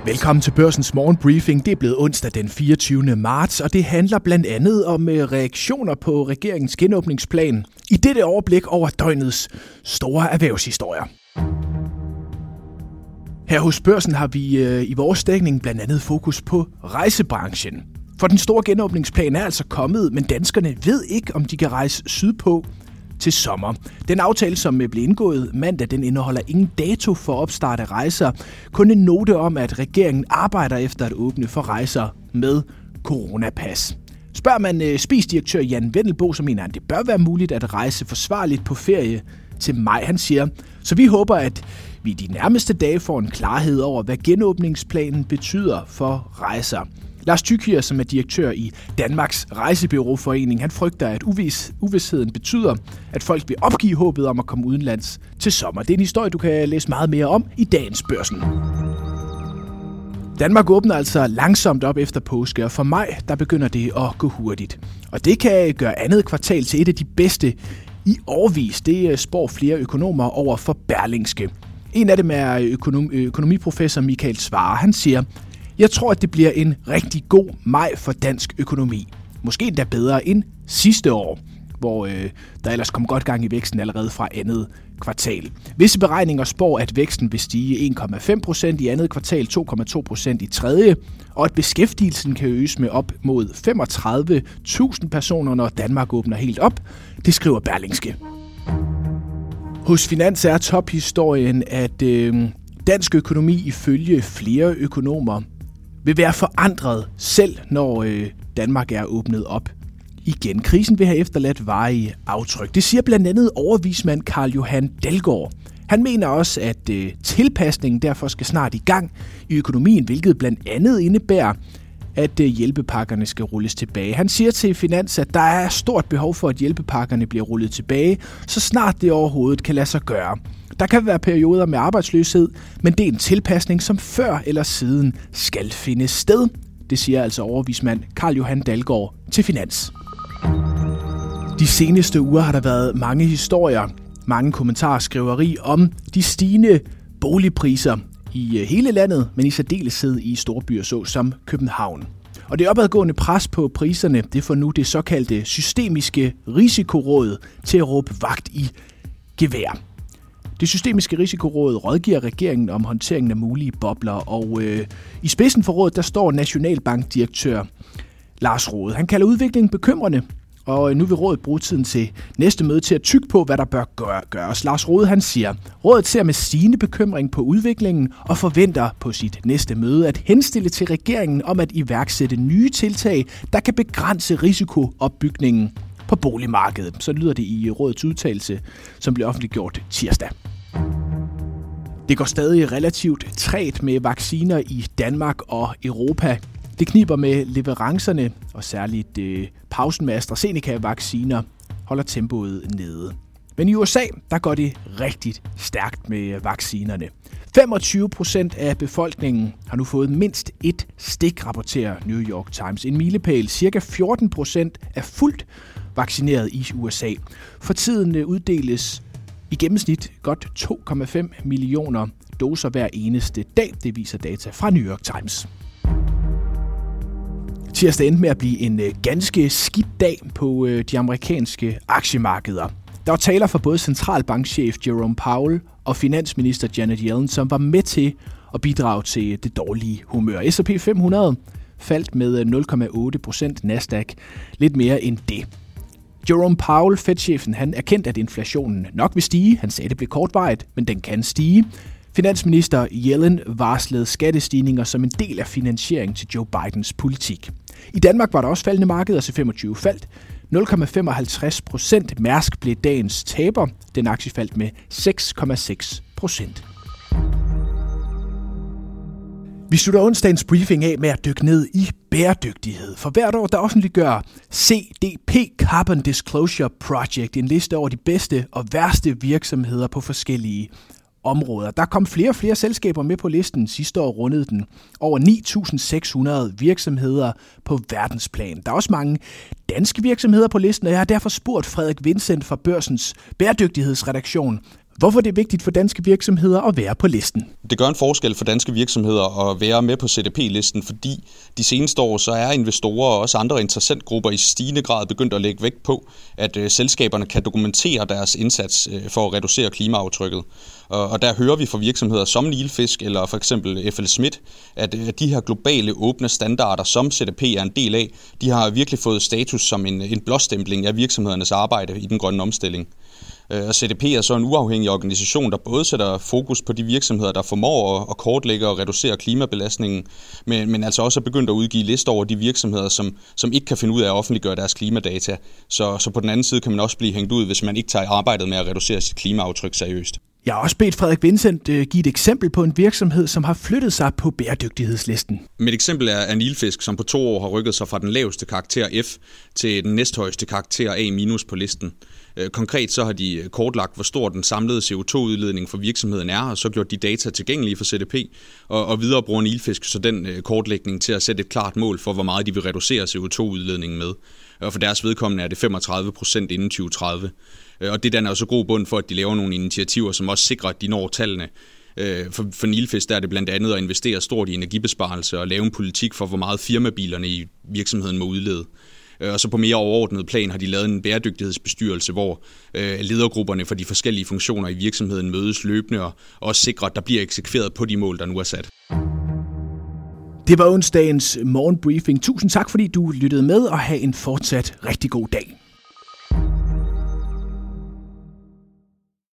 Velkommen til Børsens morgenbriefing. Det er blevet onsdag den 24. marts, og det handler blandt andet om reaktioner på regeringens genåbningsplan i dette overblik over døgnets store erhvervshistorier. Her hos Børsen har vi i vores dækning blandt andet fokus på rejsebranchen. For den store genåbningsplan er altså kommet, men danskerne ved ikke, om de kan rejse sydpå til sommer. Den aftale, som blev indgået mandag, den indeholder ingen dato for opstart af rejser. Kun en note om, at regeringen arbejder efter at åbne for rejser med coronapas. Spørger man spisdirektør Jan Vendelbo, så mener han, det bør være muligt at rejse forsvarligt på ferie til maj. Han siger, så vi håber, at vi de nærmeste dage får en klarhed over, hvad genåbningsplanen betyder for rejser. Lars Thykier, som er direktør i Danmarks Rejsebureauforening, han frygter, at uvisheden betyder, at folk vil opgive håbet om at komme udenlands til sommer. Det er en historie, du kan læse meget mere om i dagens Børsen. Danmark åbner altså langsomt op efter påske, og for maj, der begynder det at gå hurtigt. Og det kan gøre andet kvartal til et af de bedste i årevis. Det spår flere økonomer over for Berlingske. En af dem er økonomiprofessor Michael Svarer. Han siger, jeg tror, at det bliver en rigtig god maj for dansk økonomi. Måske endda bedre end sidste år, hvor der ellers kom godt gang i væksten allerede fra andet kvartal. Visse beregninger spår, at væksten vil stige 1,5% i andet kvartal, 2,2% i tredje, og at beskæftigelsen kan øges med op mod 35.000 personer, når Danmark åbner helt op. Det skriver Berlingske. Hos Finans er tophistorien, at dansk økonomi ifølge flere økonomer vil være forandret, selv når Danmark er åbnet op igen. Krisen vil have efterladt varige aftryk. Det siger blandt andet overvismand Carl Johan Dalgaard. Han mener også, at tilpasningen derfor skal snart i gang i økonomien, hvilket blandt andet indebærer, at hjælpepakkerne skal rulles tilbage. Han siger til Finans, at der er stort behov for, at hjælpepakkerne bliver rullet tilbage, så snart det overhovedet kan lade sig gøre. Der kan være perioder med arbejdsløshed, men det er en tilpasning, som før eller siden skal finde sted. Det siger altså overvismand Carl Johan Dalgaard til Finans. De seneste uger har der været mange historier, mange kommentarskriveri om de stigende boligpriser i hele landet, men i særdeleshed i storbyer såsom København. Og det opadgående pres på priserne, det får nu det såkaldte systemiske risikoråd til at råbe vagt i gevær. Det systemiske risikoråd rådgiver regeringen om håndteringen af mulige bobler, og i spidsen for rådet, der står Nationalbankdirektør Lars Rohde. Han kalder udviklingen bekymrende, og nu vil rådet bruge tiden til næste møde til at tygge på, hvad der bør gøres. Lars Rohde, han siger, rådet ser med stigende bekymring på udviklingen og forventer på sit næste møde at henstille til regeringen om at iværksætte nye tiltag, der kan begrænse risikoopbygningen på boligmarkedet. Så lyder det i rådets udtalelse, som blev offentliggjort tirsdag. Det går stadig relativt trægt med vacciner i Danmark og Europa. Det kniber med leverancerne, og særligt pausen med AstraZeneca-vacciner holder tempoet nede. Men i USA, der går det rigtig stærkt med vaccinerne. 25% af befolkningen har nu fået mindst et stik, rapporterer New York Times. En milepæl. Cirka 14% er fuldt vaccineret i USA. For tiden uddeles i gennemsnit godt 2,5 millioner doser hver eneste dag. Det viser data fra New York Times. Tirsdag endte med at blive en ganske skidt dag på de amerikanske aktiemarkeder. Der var taler for både centralbankchef Jerome Powell og finansminister Janet Yellen, som var med til at bidrage til det dårlige humør. S&P 500 faldt med 0,8%, Nasdaq lidt mere end det. Jerome Powell, Fed-chefen, han erkendte, at inflationen nok vil stige. Han sagde, det blev kortvarigt, men den kan stige. Finansminister Yellen varslede skattestigninger som en del af finansieringen til Joe Bidens politik. I Danmark var der også faldende markeder, så 25 faldt 0,55%. Mærsk blev dagens taber. Den aktie faldt med 6,6%. Vi slutter onsdagens briefing af med at dykke ned i bæredygtighed. For hvert år, der offentliggør CDP Carbon Disclosure Project en liste over de bedste og værste virksomheder på forskellige områder. Der kom flere og flere selskaber med på listen. Sidste år rundede den over 9.600 virksomheder på verdensplan. Der er også mange danske virksomheder på listen, og jeg har derfor spurgt Frederik Vincent fra Børsens bæredygtighedsredaktion, hvorfor det er vigtigt for danske virksomheder at være på listen. Det gør en forskel for danske virksomheder at være med på CDP-listen, fordi de seneste år så er investorer og også andre interessentgrupper i stigende grad begyndt at lægge vægt på, at selskaberne kan dokumentere deres indsats for at reducere klimaaftrykket. Og der hører vi fra virksomheder som Nilfisk eller for eksempel FL Schmidt, at de her globale åbne standarder, som CDP er en del af, de har virkelig fået status som en blåstempling af virksomhedernes arbejde i den grønne omstilling. Og CDP er så en uafhængig organisation, der både sætter fokus på de virksomheder, der formår at kortlægge og reducere klimabelastningen, men altså også er begyndt at udgive lister over de virksomheder, som ikke kan finde ud af at offentliggøre deres klimadata. Så på den anden side kan man også blive hængt ud, hvis man ikke tager arbejdet med at reducere sit klimaaftryk seriøst. Jeg har også bedt Frederik Vincent give et eksempel på en virksomhed, som har flyttet sig på bæredygtighedslisten. Mit eksempel er Nilfisk, som på 2 år har rykket sig fra den laveste karakter F til den næsthøjeste karakter A- på listen. Konkret så har de kortlagt, hvor stor den samlede CO2-udledning for virksomheden er, og så gjort de data tilgængelige for CDP, og videre bruger Nilfisk så den kortlægning til at sætte et klart mål for, hvor meget de vil reducere CO2-udledningen med. Og for deres vedkommende er det 35% inden 2030. Og det danner også god bund for, at de laver nogle initiativer, som også sikrer, at de når tallene. For Nilfisk der er det blandt andet at investere stort i energibesparelse og lave en politik for, hvor meget firmabilerne i virksomheden må udlede. Og så på mere overordnet plan har de lavet en bæredygtighedsbestyrelse, hvor ledergrupperne for de forskellige funktioner i virksomheden mødes løbende og også sikrer, at der bliver eksekveret på de mål, der nu er sat. Det var onsdagens morgenbriefing. Tusind tak, fordi du lyttede med, og have en fortsat rigtig god dag.